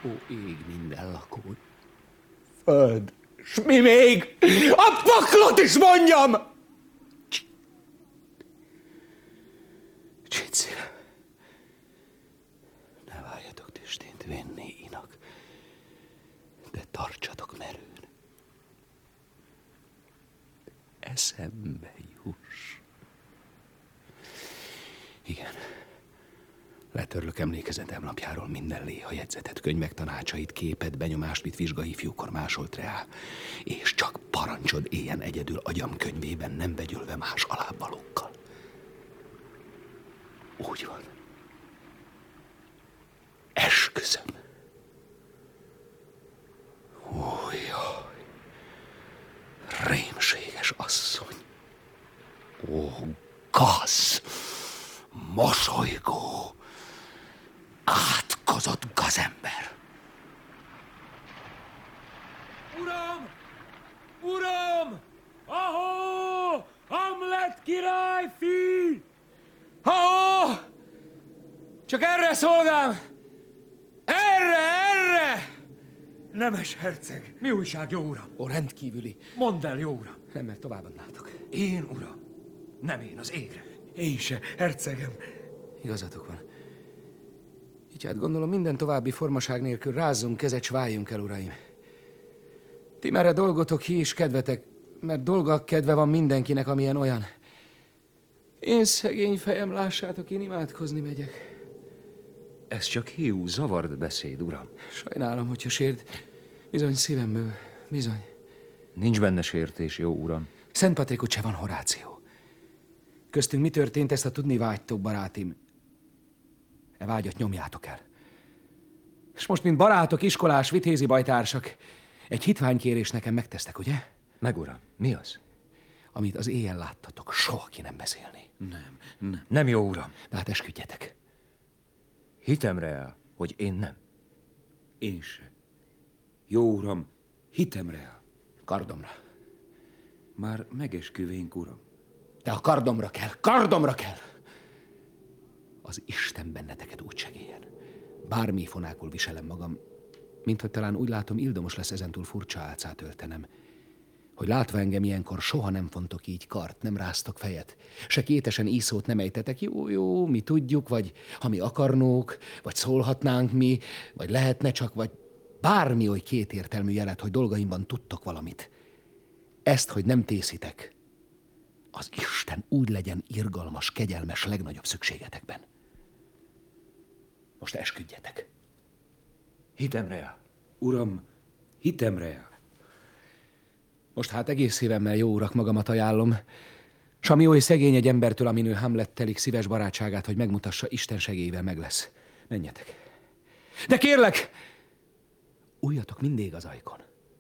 Ó ég minden lakó, föld, s mi még? A paklot is mondjam! Csicilem, ne várjatok tüstént venni inak, de tartsatok merőn. Eszembe juss. Igen. Letörlök emlékezetemlapjáról minden léha jegyzetet, könyvek tanácsait, képet, benyomást, mit vizsgai fiúkor másolt rá. És csak parancsod éljen egyedül agyam könyvében, nem vegyülve más alábbvalókkal. Úgy van. Esküszöm. Jaj. Rémséges asszony. Ó, gaz. Mosolygó. Átkozott gazember. Uram! Uram! Ahó! Hamlet királyfi! Ahó! Csak erre szolgám! Erre! Nemes herceg, mi újság, jó uram? Ó, rendkívüli. Mondd el, jó uram. Nem, mert továbbadnátok. Én, uram. Nem én, az égre. Én se, hercegem. Igazatok van. Így hát gondolom minden további formaság nélkül rázzunk kezet, s váljunk el, uraim. Ti merre dolgotok, hi is kedvetek, mert dolga kedve van mindenkinek, amilyen olyan. Én szegény fejem, lássátok, én imádkozni megyek. Ez csak hiú, zavart beszéd, uram. Sajnálom, hogyha sért. Bizony szívemből, bizony. Nincs benne sértés, jó uram. Szent Patrikot se van, Horáció. Köztünk mi történt, ezt a tudni vágytok, barátim. E vágyat nyomjátok el. És most, mint barátok, iskolás, vitézi bajtársak, egy hitványkérés nekem megtesztek, ugye? Meg, uram. Mi az? Amit az éjjel láttatok, soha ki nem beszélni. Nem. Nem, jó uram. De hát esküdjetek. Hitemre el, hogy én nem. Én se. Jó uram, hitemre el. Kardomra. Már megesküvénk, uram. De a kardomra kell, kardomra kell! Az Isten benneteket úgy segélyen. Bármi fonákul viselem magam, minthogy talán úgy látom, ildomos lesz ezentúl furcsa álcát öltenem, hogy látva engem ilyenkor soha nem fontok így kart, nem ráztok fejet, se kétesen íszót nem ejtetek, jó, mi tudjuk, vagy ha mi akarnók, vagy szólhatnánk mi, vagy lehetne csak, vagy bármi oly kétértelmű jelet, hogy dolgaimban tudtok valamit. Ezt, hogy nem tészitek, az Isten úgy legyen irgalmas, kegyelmes legnagyobb szükségetekben. Most esküdjetek. Hitemre el. Uram, hitemre el. Most hát egész szívemmel, jó urak, magamat ajánlom, s ami oly szegény egy embertől, aminő Hamlet telik szíves barátságát, hogy megmutassa, Isten segélyével meg lesz. Menjetek. De kérlek, újjatok mindig az ajkon.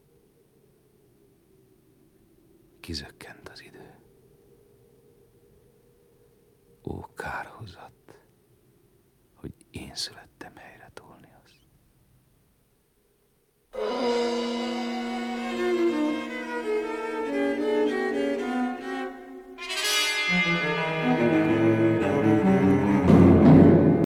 Kizökkent az idő. Ó, kárhozat, hogy én születtem